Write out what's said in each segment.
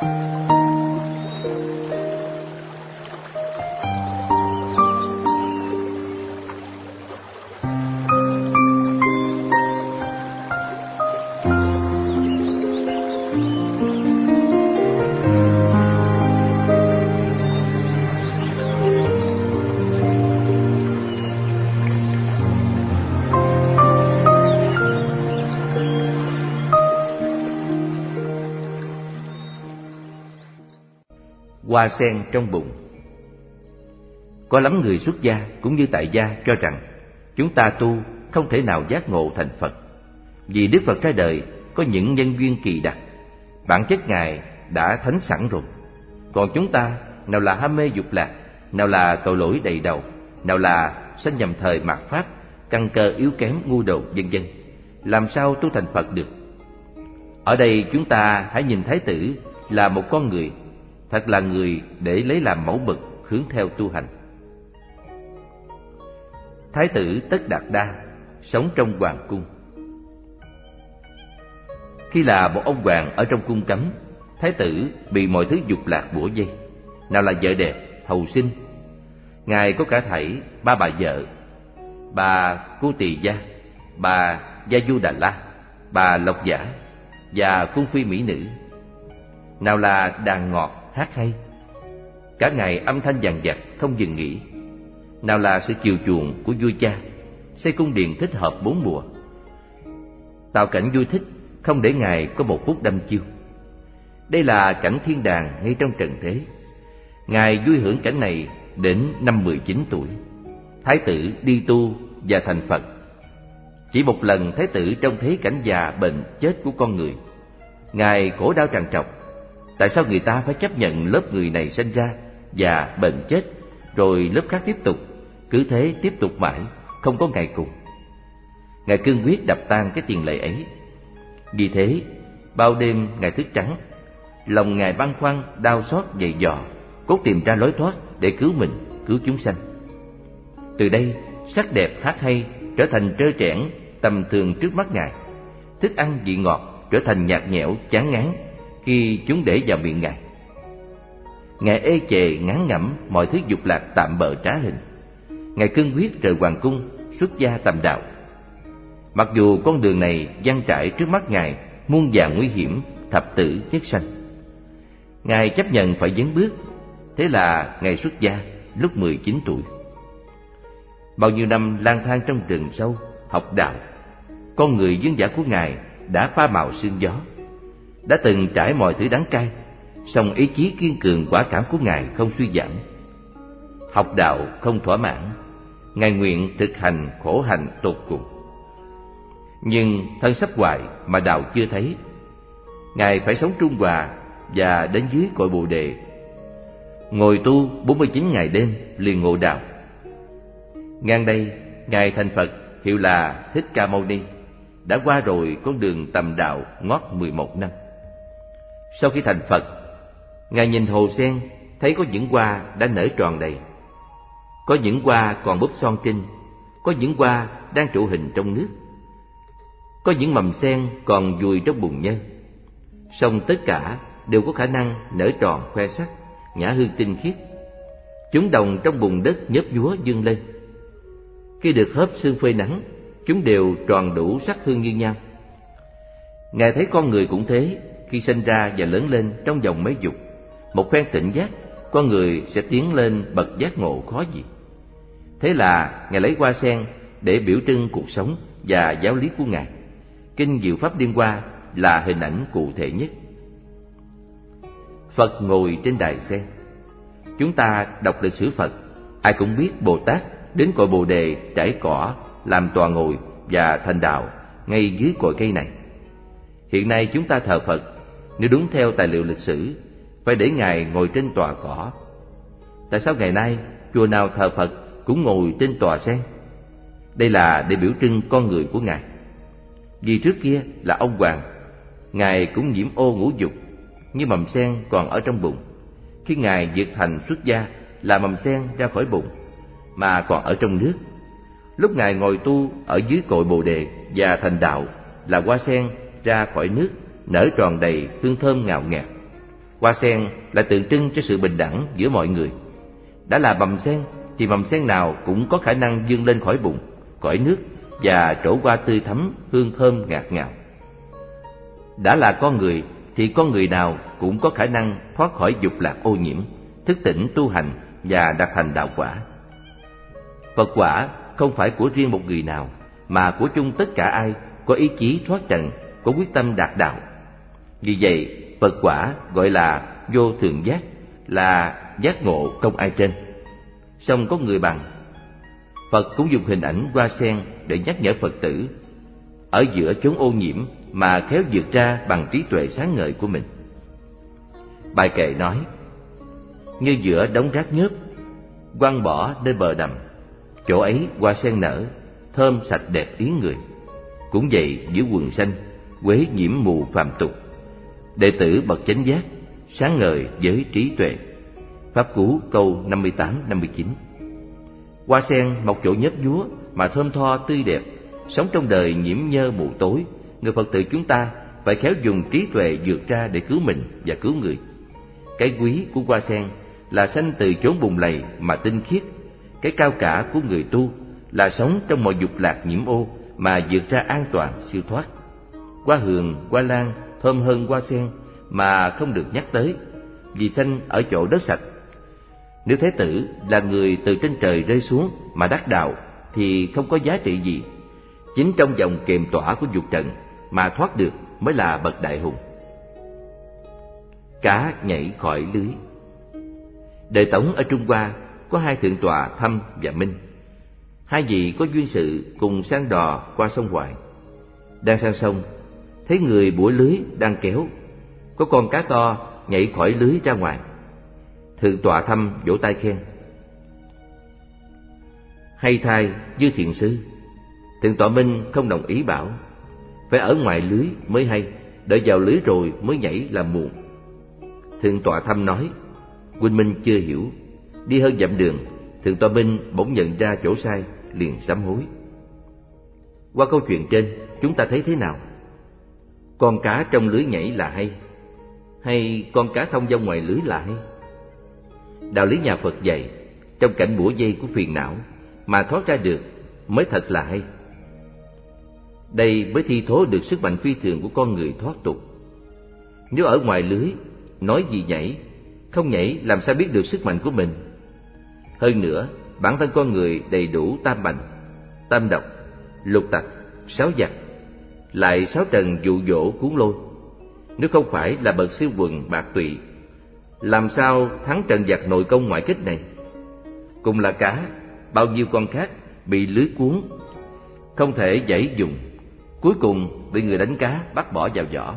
Hoa sen trong bụng. Có lắm người xuất gia cũng như tại gia cho rằng chúng ta tu không thể nào giác ngộ thành Phật, vì Đức Phật ra đời có những nhân duyên kỳ đặc, bản chất Ngài đã thánh sẵn rồi. Còn chúng ta nào là ham mê dục lạc, nào là tội lỗi đầy đầu, nào là sanh nhầm thời mạt Pháp, căn cơ yếu kém, ngu đột, vân vân, làm sao tu thành Phật được? Ở đây chúng ta hãy nhìn Thái tử là một con người, thật là người để lấy làm mẫu mực hướng theo tu hành. Thái tử Tất Đạt Đa sống trong hoàng cung. Khi là một ông hoàng ở trong cung cấm, thái tử bị mọi thứ dục lạc bủa vây, nào là vợ đẹp, hầu sinh. Ngài có cả thảy 3 bà vợ: bà Cô Tỳ Gia, bà Gia Du Đà La, bà Lộc Giả và cung phi mỹ nữ. Nào là đàn ngọt, hát hay, cả ngày âm thanh dằn vặt không dừng nghỉ. Nào là sự chiều chuộng của vua cha, xây cung điện thích hợp 4 mùa, tạo cảnh vui thích, không để Ngài có một phút đăm chiêu. Đây là cảnh thiên đàng ngay trong trần thế. Ngài vui hưởng cảnh này đến năm 19 tuổi. Thái tử đi tu và thành Phật. Chỉ một lần thái tử trông thấy cảnh già bệnh chết của con người, Ngài khổ đau trằn trọc. Tại sao người ta phải chấp nhận lớp người này sinh ra và bệnh chết, rồi lớp khác tiếp tục, cứ thế tiếp tục mãi, không có ngày cùng? Ngài cương quyết đập tan cái tiền lệ ấy. Vì thế, bao đêm Ngài thức trắng, lòng Ngài băn khoăn, đau xót dày dò, cố tìm ra lối thoát để cứu mình, cứu chúng sanh. Từ đây, sắc đẹp hát hay trở thành trơ trẽn, tầm thường trước mắt Ngài. Thức ăn vị ngọt trở thành nhạt nhẽo, chán ngán khi chúng để vào miệng Ngài. Ngài ê chề ngán ngẩm mọi thứ dục lạc tạm bợ trá hình. Ngài cương quyết rời hoàng cung, xuất gia tầm đạo. Mặc dù con đường này dang trải trước mắt Ngài muôn vàn nguy hiểm, thập tử nhất sanh, Ngài chấp nhận phải dấn bước. Thế là Ngài xuất gia lúc 19 tuổi. Bao nhiêu năm lang thang trong rừng sâu, học đạo, con người vương giả của Ngài đã pha màu sương gió, đã từng trải mọi thứ đắng cay, song ý chí kiên cường quả cảm của Ngài không suy giảm. Học đạo không thỏa mãn, Ngài nguyện thực hành khổ hạnh tột cùng. Nhưng thân sắp hoại mà đạo chưa thấy, Ngài phải sống trung hòa và đến dưới cội Bồ Đề, ngồi tu 49 ngày đêm liền ngộ đạo. Ngang đây, Ngài thành Phật hiệu là Thích Ca Mâu Ni, đã qua rồi con đường tầm đạo ngót 11 năm. Sau khi thành Phật, Ngài nhìn hồ sen, thấy có những hoa đã nở tròn đầy, có những hoa còn búp son trinh, có những hoa đang trụ hình trong nước, có những mầm sen còn vùi trong bùn nhơ. Song tất cả đều có khả năng nở tròn khoe sắc, nhã hương tinh khiết. Chúng đồng trong bùn đất nhớp nhúa dương lên. Khi được hớp sương phơi nắng, chúng đều tròn đủ sắc hương như nhau. Ngài thấy con người cũng thế, khi sinh ra và lớn lên trong vòng mấy dục, một phen tỉnh giác, con người sẽ tiến lên bậc giác ngộ khó gì. Thế là Ngài lấy hoa sen để biểu trưng cuộc sống và giáo lý của Ngài. Kinh Diệu Pháp Liên Hoa là hình ảnh cụ thể nhất. Phật ngồi trên đài sen. Chúng ta đọc lịch sử Phật, ai cũng biết Bồ Tát đến cội Bồ Đề trải cỏ, làm tọa ngồi và thành đạo ngay dưới cội cây này. Hiện nay chúng ta thờ Phật, nếu đúng theo tài liệu lịch sử, phải để Ngài ngồi trên tọa cỏ. Tại sao ngày nay chùa nào thờ Phật cũng ngồi trên tọa sen? Đây là để biểu trưng con người của Ngài. Vì trước kia là ông hoàng, Ngài cũng nhiễm ô ngũ dục, như mầm sen còn ở trong bụng. Khi Ngài vượt thành xuất gia là mầm sen ra khỏi bụng, mà còn ở trong nước. Lúc Ngài ngồi tu ở dưới cội Bồ Đề và thành đạo là hoa sen ra khỏi nước, nở tròn đầy, hương thơm ngào ngạt. Hoa sen là tượng trưng cho sự bình đẳng giữa mọi người. Đã là mầm sen thì mầm sen nào cũng có khả năng vươn lên khỏi bùn, khỏi nước và trổ hoa tươi thắm, hương thơm ngạt ngào. Đã là con người thì con người nào cũng có khả năng thoát khỏi dục lạc ô nhiễm, thức tỉnh tu hành và đạt thành đạo quả. Phật quả không phải của riêng một người nào, mà của chung tất cả ai có ý chí thoát trần, có quyết tâm đạt đạo. Vì vậy, Phật quả gọi là vô thượng giác, là giác ngộ không ai trên. Song có người bằng. Phật cũng dùng hình ảnh hoa sen để nhắc nhở Phật tử ở giữa chốn ô nhiễm mà khéo vượt ra bằng trí tuệ sáng ngời của mình. Bài kệ nói: như giữa đống rác nhớp, quăng bỏ nơi bờ đầm, chỗ ấy hoa sen nở, thơm sạch đẹp ý người. Cũng vậy giữa quần xanh, quế nhiễm mù phàm tục, đệ tử bậc chánh giác, sáng ngời với trí tuệ. Pháp Cú câu 58-59. Hoa sen mọc chỗ nhấp nhúa mà thơm tho tươi đẹp, sống trong đời nhiễm nhơ mù tối. Người Phật tử chúng ta phải khéo dùng trí tuệ vượt ra để cứu mình và cứu người. Cái quý của hoa sen là sanh từ chốn bùn lầy mà tinh khiết. Cái cao cả của người tu là sống trong mọi dục lạc nhiễm ô mà vượt ra an toàn siêu thoát. Hoa hường, hoa lan thơm hơn hoa sen mà không được nhắc tới, vì sanh ở chỗ đất sạch. Nếu Thế Tử là người từ trên trời rơi xuống mà đắc đạo thì không có giá trị gì. Chính trong vòng kềm tỏa của dục trần mà thoát được mới là bậc đại hùng. Cá nhảy khỏi lưới. Đời Tống ở Trung Hoa có hai thượng tọa Thâm và Minh. Hai vị có duyên sự cùng sang đò qua sông Hoài. Đang sang sông, thấy người bủa lưới đang kéo, có con cá to nhảy khỏi lưới ra ngoài. Thượng tọa Thâm vỗ tay khen: hay thay Dư thiện sư. Thượng tọa Minh không đồng ý, bảo: phải ở ngoài lưới mới hay, đợi vào lưới rồi mới nhảy là muộn. Thượng tọa Thâm nói: huynh Minh chưa hiểu. Đi hơn dặm đường, thượng tọa Minh bỗng nhận ra chỗ sai, liền sám hối. Qua câu chuyện trên, chúng ta thấy thế nào? Con cá trong lưới nhảy là hay con cá thông dong ngoài lưới là hay? Đạo lý nhà Phật dạy, trong cảnh bủa vây của phiền não mà thoát ra được mới thật là hay. Đây mới thi thố được sức mạnh phi thường của con người thoát tục. Nếu ở ngoài lưới, nói gì nhảy, không nhảy làm sao biết được sức mạnh của mình. Hơn nữa, bản thân con người đầy đủ tam bệnh, tam độc, lục tặc, sáu giặc, lại sáu trần dụ dỗ cuốn lôi. Nếu không phải là bậc siêu quần bạc tụy, làm sao thắng trận giặc nội công ngoại kích này? Cùng là cá, bao nhiêu con khác bị lưới cuốn, không thể giãy dùng, cuối cùng bị người đánh cá bắt bỏ vào vỏ.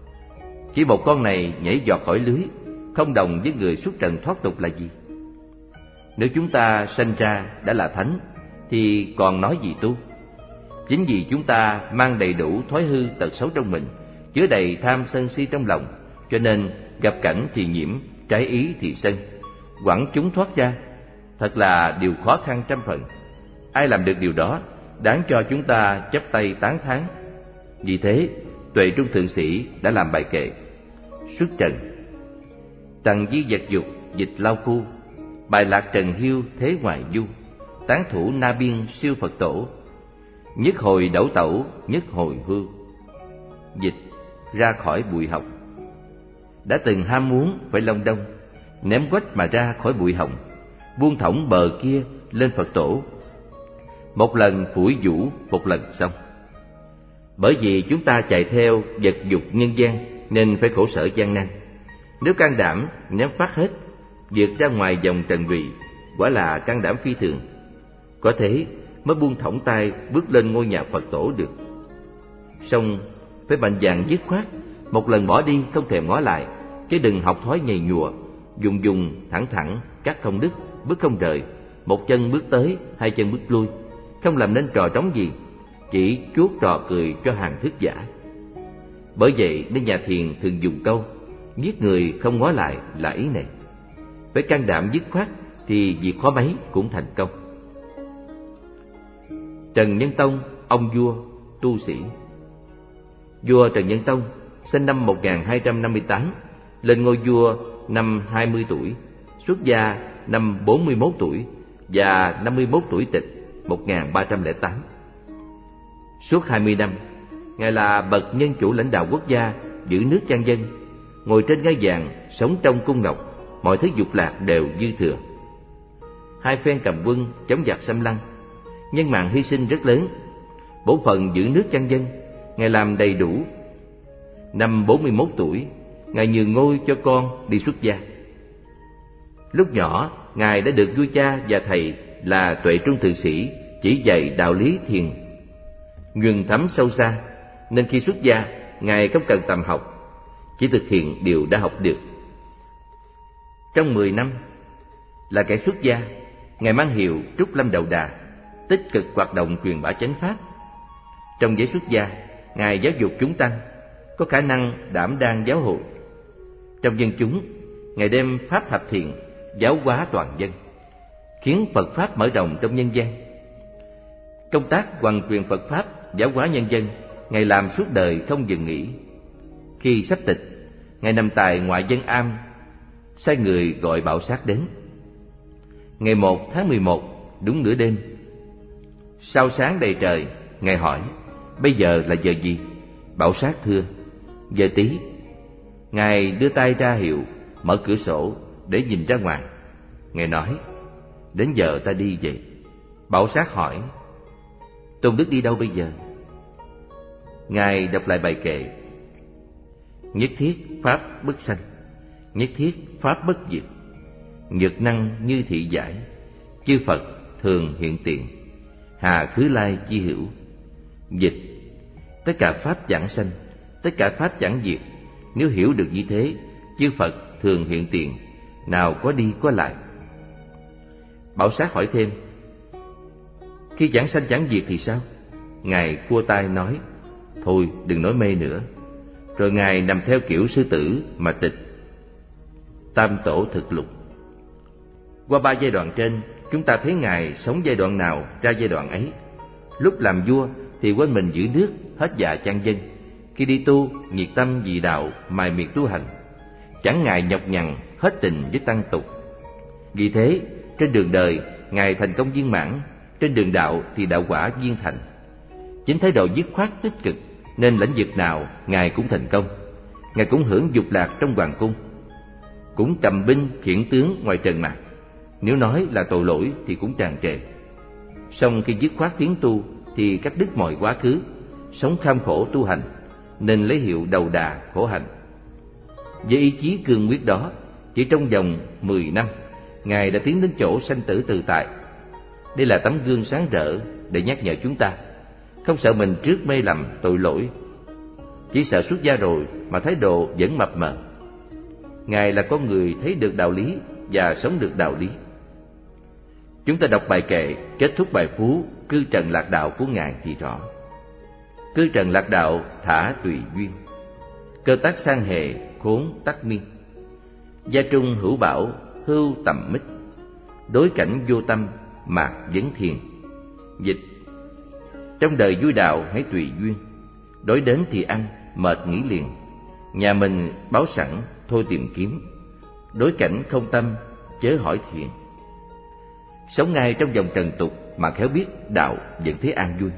Chỉ một con này nhảy giọt khỏi lưới, không đồng với người xuất trần thoát tục là gì? Nếu chúng ta sanh ra đã là thánh thì còn nói gì tu? Chính vì chúng ta mang đầy đủ thói hư tật xấu trong mình, chứa đầy tham sân si trong lòng, cho nên gặp cảnh thì nhiễm, trái ý thì sân, quẳng chúng thoát ra. Thật là điều khó khăn trăm phần. Ai làm được điều đó, đáng cho chúng ta chắp tay tán thán. Vì thế, Tuệ Trung Thượng Sĩ đã làm bài kệ: xuất trần, trần di vật dục, dịch lao phu, bài lạc trần hiu thế ngoài du, tán thủ na biên siêu Phật tổ, nhất hồi đẩu tẩu, nhất hồi hưu. Dịch: ra khỏi bụi hồng. Đã từng ham muốn phải long đong, ném quách mà ra khỏi bụi hồng, buông thõng bờ kia lên Phật tổ. Một lần phủi vũ, một lần xong. Bởi vì chúng ta chạy theo vật dục nhân gian nên phải khổ sở gian nan. Nếu can đảm ném phát hết, vượt ra ngoài dòng trần vị, quả là can đảm phi thường. Có thế mới buông thõng tay bước lên ngôi nhà Phật tổ được. Song phải mạnh dạn dứt khoát, một lần bỏ đi không thèm ngó lại, chứ đừng học thói nhầy nhùa, dùng thẳng thẳng, cắt không đứt, bước không rời, một chân bước tới, hai chân bước lui, không làm nên trò trống gì, chỉ chuốt trò cười cho hàng thức giả. Bởi vậy nên nhà thiền thường dùng câu giết người không ngó lại là ý này. Phải can đảm dứt khoát thì việc khó mấy cũng thành công. Trần Nhân Tông, ông vua, tu sĩ. Vua Trần Nhân Tông sinh năm 1258, lên ngôi vua năm 20 tuổi, xuất gia năm 41 tuổi và 51 tuổi tịch 1308. Suốt 20 năm, Ngài là bậc nhân chủ lãnh đạo quốc gia, giữ nước chan dân, ngồi trên ngai vàng, sống trong cung ngọc, mọi thứ dục lạc đều dư thừa. Hai phen cầm quân chống giặc xâm lăng, nhân mạng hy sinh rất lớn. Bổn phận giữ nước chan dân, Ngài làm đầy đủ. Năm 41 tuổi, Ngài nhường ngôi cho con đi xuất gia. Lúc nhỏ, Ngài đã được vua cha và thầy là Tuệ Trung Thượng Sĩ chỉ dạy đạo lý thiền nhuần thấm sâu xa, nên khi xuất gia, Ngài không cần tầm học, chỉ thực hiện điều đã học được. Trong 10 năm là kẻ xuất gia, Ngài mang hiệu Trúc Lâm Đầu Đà, tích cực hoạt động truyền bá chánh pháp. Trong giới xuất gia, Ngài giáo dục chúng tăng, có khả năng đảm đang giáo hội. Trong dân chúng, Ngài đem pháp thập thiện giáo hóa toàn dân, khiến Phật pháp mở rộng trong nhân gian. Công tác hoàn truyền Phật pháp giáo hóa nhân dân, Ngài làm suốt đời không dừng nghỉ. Khi sắp tịch, Ngài nằm tại ngoại dân am, sai người gọi Bảo Sát đến. Ngày 1 tháng 11, đúng nửa đêm, sao sáng đầy trời, Ngài hỏi: bây giờ là giờ gì? Bảo Sát thưa: giờ Tý. Ngài đưa tay ra hiệu mở cửa sổ để nhìn ra ngoài. Ngài nói: đến giờ ta đi vậy. Bảo Sát hỏi: Tôn Đức đi đâu bây giờ? Ngài đọc lại bài kệ: nhất thiết pháp bất sanh, nhất thiết pháp bất diệt, nhược năng như thị giải, chư Phật thường hiện tiền, hà khứ lai chi hữu. Dịch: tất cả pháp chẳng sanh, tất cả pháp chẳng diệt. Nếu hiểu được như thế, chư Phật thường hiện tiền, nào có đi có lại. Bảo Sát hỏi thêm: khi chẳng sanh chẳng diệt thì sao? Ngài khua tay nói: thôi đừng nói mê nữa. Rồi Ngài nằm theo kiểu sư tử mà tịch Tam Tổ Thực Lục. Qua 3 giai đoạn trên, chúng ta thấy Ngài sống giai đoạn nào ra giai đoạn ấy. Lúc làm vua thì quên mình giữ nước, hết dạ chan dân. Khi đi tu, nhiệt tâm vì đạo, mài miệt tu hành, chẳng ngại nhọc nhằn, hết tình với tăng tục. Vì thế, trên đường đời, Ngài thành công viên mãn, trên đường đạo thì đạo quả viên thành. Chính thái độ dứt khoát tích cực, nên lĩnh vực nào Ngài cũng thành công. Ngài cũng hưởng dục lạc trong hoàng cung, cũng cầm binh khiển tướng ngoài trần mạc. Nếu nói là tội lỗi thì cũng tràn trề. Song khi dứt khoát tiến tu thì cắt đứt mọi quá khứ, sống kham khổ tu hành, nên lấy hiệu Đầu Đà khổ hạnh. Với ý chí cương quyết đó, chỉ trong vòng 10 năm, Ngài đã tiến đến chỗ sanh tử tự tại. Đây là tấm gương sáng rỡ để nhắc nhở chúng ta không sợ mình trước mê lầm tội lỗi, chỉ sợ xuất gia rồi mà thái độ vẫn mập mờ. Ngài là con người thấy được đạo lý và sống được đạo lý. Chúng ta đọc bài kệ kết thúc bài phú Cư Trần Lạc Đạo của Ngài thì rõ: cư trần lạc đạo thả tùy duyên, cơ tác sang hề khốn tắc miên, gia trung hữu bảo hưu tầm mít, đối cảnh vô tâm mạc vấn thiền. Dịch: trong đời vui đạo hãy tùy duyên, đối đến thì ăn, mệt nghỉ liền. Nhà mình báo sẵn thôi tìm kiếm, đối cảnh không tâm chớ hỏi thiền. Sống ngay trong vòng trần tục mà khéo biết đạo vẫn thấy an vui.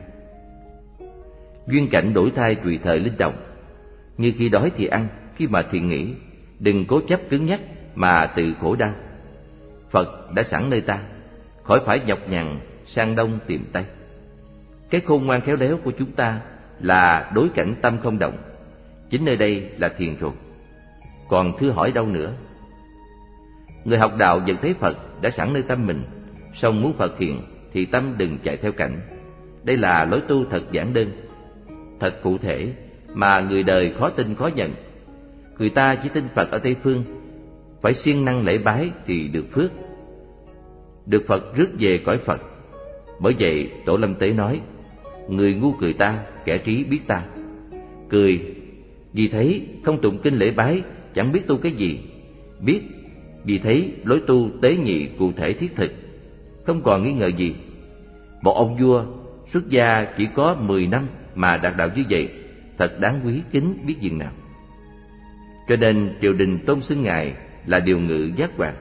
Duyên cảnh đổi thay tùy thời linh động, như khi đói thì ăn, khi mệt thì nghỉ. Đừng cố chấp cứng nhắc mà tự khổ đau. Phật đã sẵn nơi ta, khỏi phải nhọc nhằn sang đông tìm tây. Cái khôn ngoan khéo léo của chúng ta là đối cảnh tâm không động. Chính nơi đây là thiền rồi, còn thưa hỏi đâu nữa. Người học đạo vẫn thấy Phật đã sẵn nơi tâm mình, song muốn Phật hiện thì tâm đừng chạy theo cảnh. Đây là lối tu thật giản đơn, thật cụ thể, mà người đời khó tin khó nhận. Người ta chỉ tin Phật ở Tây Phương, phải siêng năng lễ bái thì được phước, được Phật rước về cõi Phật. Bởi vậy Tổ Lâm Tế nói: người ngu cười ta, kẻ trí biết ta. Cười vì thấy không tụng kinh lễ bái, chẳng biết tu cái gì. Biết vì thấy lối tu tế nhị cụ thể thiết thực, không còn nghi ngờ gì. Một ông vua xuất gia chỉ có 10 năm mà đạt đạo như vậy, thật đáng quý kính biết dường nào. cho nên triều đình tôn xưng ngài là Điều Ngự Giác Hoàng.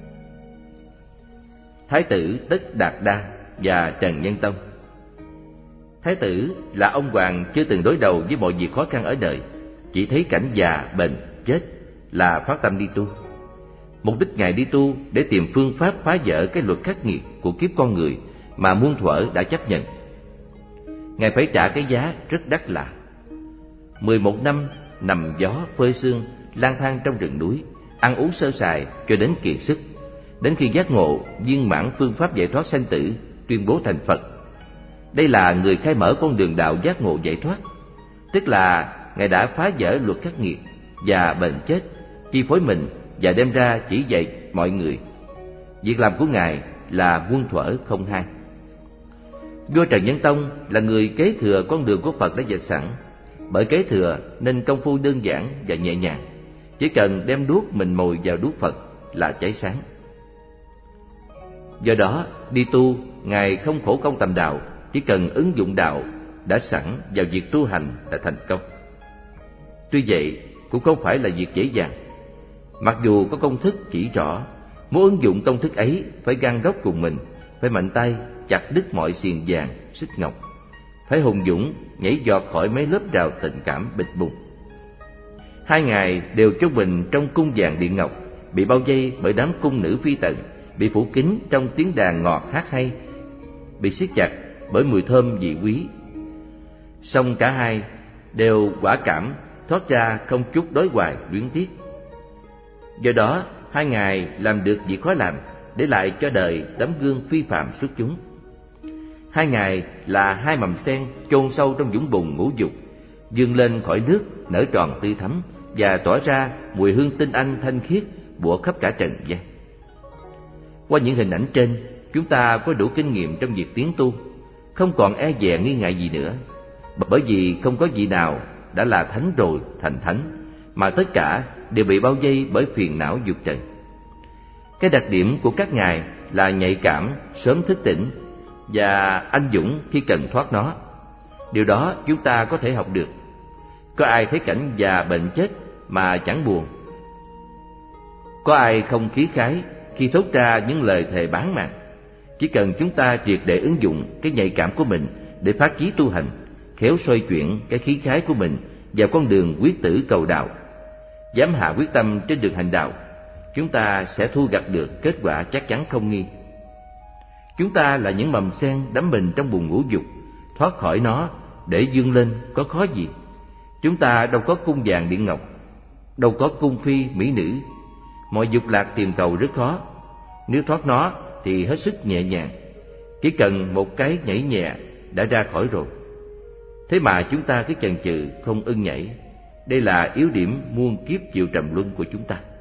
Thái tử Tất Đạt Đa và Trần Nhân Tông. Thái tử là ông hoàng chưa từng đối đầu với mọi việc khó khăn ở đời, chỉ thấy cảnh già, bệnh, chết là phát tâm đi tu. Mục đích ngài đi tu để tìm phương pháp phá vỡ cái luật khắc nghiệt của kiếp con người mà muôn thuở đã chấp nhận. Ngài phải trả cái giá rất đắt là 11 năm nằm gió phơi sương, lang thang trong rừng núi, ăn uống sơ sài cho đến kiệt sức, đến khi giác ngộ viên mãn phương pháp giải thoát sanh tử, tuyên bố thành Phật. Đây là người khai mở con đường đạo giác ngộ giải thoát, tức là ngài đã phá vỡ luật khắc nghiệt và bệnh chết chi phối mình và đem ra chỉ dạy mọi người. Việc làm của ngài là muôn thuở không hai. Vua Trần Nhân Tông là người kế thừa con đường của Phật đã vạch sẵn. Bởi kế thừa nên công phu đơn giản và nhẹ nhàng, chỉ cần đem đuốc mình mồi vào đuốc Phật là cháy sáng. Do đó đi tu, ngài không khổ công tầm đạo, chỉ cần ứng dụng đạo đã sẵn vào việc tu hành là thành công. Tuy vậy cũng không phải là việc dễ dàng. Mặc dù có công thức chỉ rõ, muốn ứng dụng công thức ấy phải gan góc cùng mình, phải mạnh tay chặt đứt mọi xiềng vàng xích ngọc, phải hùng dũng nhảy giọt khỏi mấy lớp rào tình cảm bịch bùng. Hai ngài đều chôn mình trong cung vàng điện ngọc, bị bao vây bởi đám cung nữ phi tần, bị phủ kín trong tiếng đàn ngọt hát hay, bị siết chặt bởi mùi thơm vị quý. Song cả hai đều quả cảm thoát ra không chút đối hoài luyến tiếc. Do đó hai ngài làm được việc khó làm, để lại cho đời tấm gương phi phàm xuất chúng. Hai ngài là hai mầm sen chôn sâu trong vũng bùn ngũ dục, vươn lên khỏi nước nở tròn tươi thắm và tỏa ra mùi hương tinh anh thanh khiết bủa khắp cả trần gian. Qua những hình ảnh trên, chúng ta có đủ kinh nghiệm trong việc tiến tu, không còn e dè nghi ngại gì nữa, bởi vì không có vị nào đã là thánh rồi thành thánh, mà tất cả đều bị bao vây bởi phiền não dục trần. Cái đặc điểm của các ngài là nhạy cảm, sớm thức tỉnh và anh dũng khi cần thoát nó. Điều đó chúng ta có thể học được. Có ai thấy cảnh già bệnh chết mà chẳng buồn? Có ai không khí khái khi thốt ra những lời thề bán mạng? Chỉ cần chúng ta triệt để ứng dụng cái nhạy cảm của mình để phát chí tu hành, khéo xoay chuyển cái khí khái của mình vào con đường quyết tử cầu đạo, dám hạ quyết tâm trên đường hành đạo, chúng ta sẽ thu gặt được kết quả chắc chắn không nghi. Chúng ta là những mầm sen đắm mình trong bùn ngũ dục, thoát khỏi nó để vươn lên có khó gì. Chúng ta đâu có cung vàng điện ngọc, đâu có cung phi mỹ nữ. Mọi dục lạc tìm cầu rất khó. Nếu thoát nó thì hết sức nhẹ nhàng, chỉ cần một cái nhảy nhẹ đã ra khỏi rồi. Thế mà chúng ta cứ chần chừ không ưng nhảy. Đây là yếu điểm muôn kiếp chịu trầm luân của chúng ta.